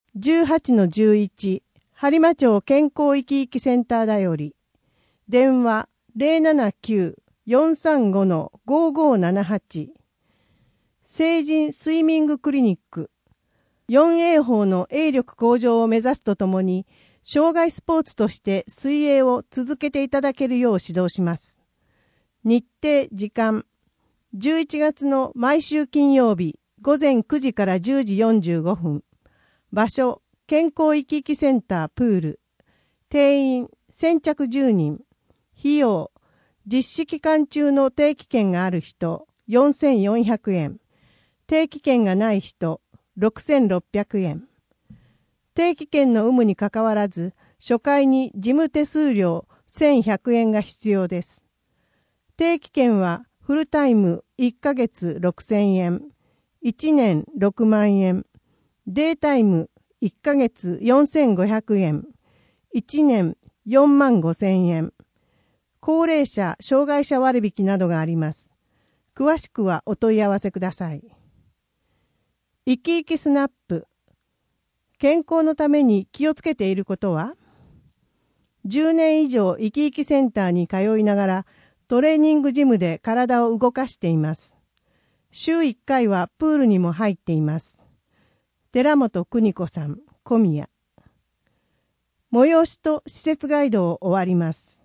18-11 播磨町健康生き生きセンターだより電話 079-435-5578 成人スイミングクリニック 4A 法の泳力向上を目指すとともに障害スポーツとして水泳を続けていただけるよう指導します。日程時間11月の毎週金曜日午前9時から10時45分場所健康生き生きセンタープール定員先着10人費用実施期間中の定期券がある人4400円定期券がない人6600円定期券の有無にかかわらず初回に事務手数料1100円が必要です。定期券はフルタイム1ヶ月6000円1年6万円データイム1ヶ月4500円1年4万5000円高齢者障害者割引などがあります。詳しくはお問い合わせください。生き生きスナップ健康のために気をつけていることは10年以上生き生きセンターに通いながらトレーニングジムで体を動かしています。週1回はプールにも入っています。寺本邦子さん、小宮。催しと施設ガイドを終わります。